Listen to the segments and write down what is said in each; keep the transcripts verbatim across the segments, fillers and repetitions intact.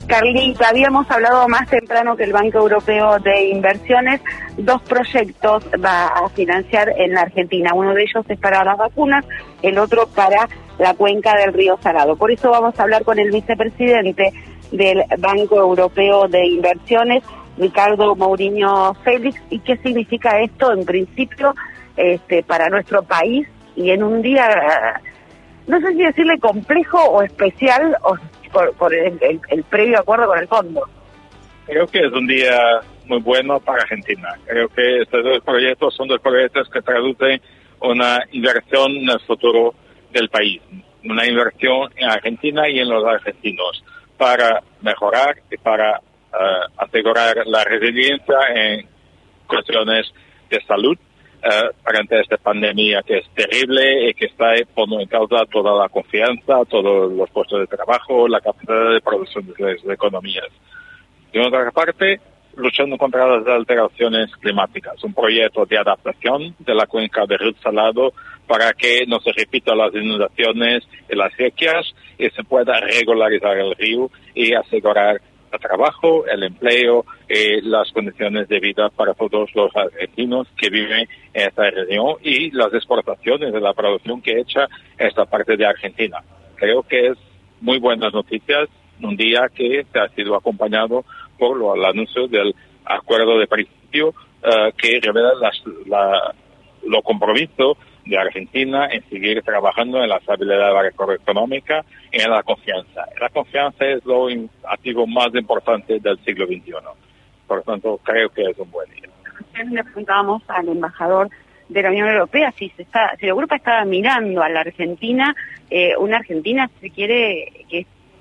Carlita, habíamos hablado más temprano que el Banco Europeo de Inversiones, dos proyectos va a financiar en la Argentina. Uno de ellos es para las vacunas, el otro para la cuenca del río Salado. Por eso vamos a hablar con el vicepresidente del Banco Europeo de Inversiones, Ricardo Mourinho Félix, y qué significa esto en principio este, para nuestro país y en un día, no sé si decirle complejo o especial, o por, por el, el, el previo acuerdo con el fondo. Creo que es un día muy bueno para Argentina. Creo que estos dos proyectos son dos proyectos que traducen una inversión en el futuro del país, una inversión en Argentina y en los argentinos para mejorar y para uh, asegurar la resiliencia en cuestiones de salud uh, durante esta pandemia que es terrible y que está poniendo en causa toda la confianza, todos los puestos de trabajo, la capacidad de producción de las economías. De otra parte, luchando contra las alteraciones climáticas, un proyecto de adaptación de la cuenca del río Salado para que no se repitan las inundaciones y las sequías y se pueda regularizar el río y asegurar el trabajo, el empleo y las condiciones de vida para todos los argentinos que viven en esta región y las exportaciones de la producción que echa esta parte de Argentina. Creo que es muy buenas noticias, un día que se ha sido acompañado por lo, el anuncio del acuerdo de principio uh, que revela las, la, lo compromiso de Argentina en seguir trabajando en la estabilidad macroeconómica y en la confianza. La confianza es lo activo más importante del siglo veintiuno. Por lo tanto, creo que es un buen día. Le preguntábamos al embajador de la Unión Europea si se está, si Europa estaba mirando a la Argentina, eh, una Argentina, si se quiere, que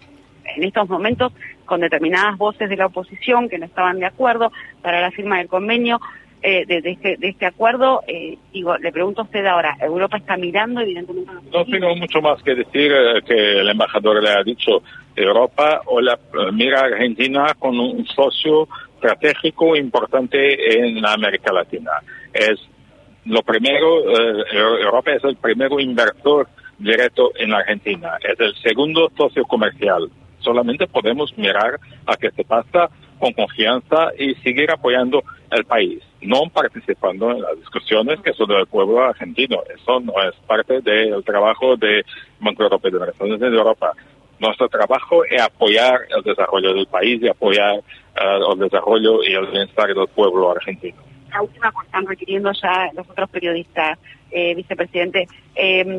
en estos momentos con determinadas voces de la oposición que no estaban de acuerdo para la firma del convenio eh, de, de, este, de este acuerdo. Eh, digo, le pregunto a usted ahora, ¿Europa está mirando evidentemente? No tengo mucho más que decir eh, que el embajador le ha dicho. Europa o la, mira a Argentina con un socio estratégico importante en América Latina. Es lo primero, eh, Europa es el primero inversor directo en Argentina, es el segundo socio comercial. Solamente podemos mirar a qué se pasa con confianza y seguir apoyando el país, no participando en las discusiones que son del pueblo argentino. Eso no es parte del trabajo del Banco Europeo de Inversiones de Europa. Nuestro trabajo es apoyar el desarrollo del país y apoyar uh, el desarrollo y el bienestar del pueblo argentino. La última que están requiriendo ya los otros periodistas, eh, vicepresidente, eh,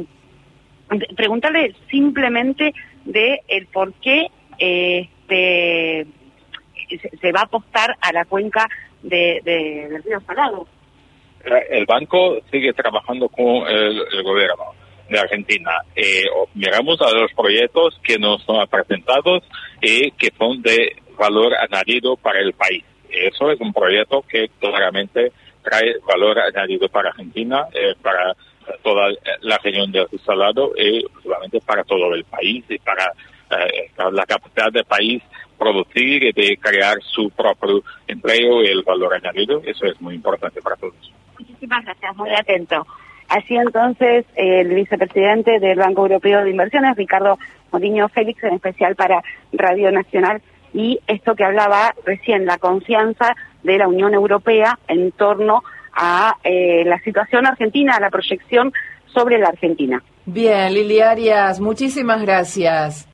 preguntarle simplemente de el por qué eh, este, se, se va a apostar a la cuenca de, de, del río Salado. El banco sigue trabajando con el, el gobierno de Argentina. Eh, miramos a los proyectos que nos son presentados y que son de valor añadido para el país. Eso es un proyecto que claramente trae valor añadido para Argentina, eh, para toda la región del Salado y solamente para todo el país y para eh, la capacidad del país producir y de crear su propio empleo y el valor añadido. Eso es muy importante para todos. Muchísimas gracias, muy atento. Así entonces el vicepresidente del Banco Europeo de Inversiones, Ricardo Mourinho Félix, en especial para Radio Nacional, y esto que hablaba recién, la confianza de la Unión Europea en torno a eh, la situación argentina, a la proyección sobre la Argentina. Bien, Lili Arias, muchísimas gracias.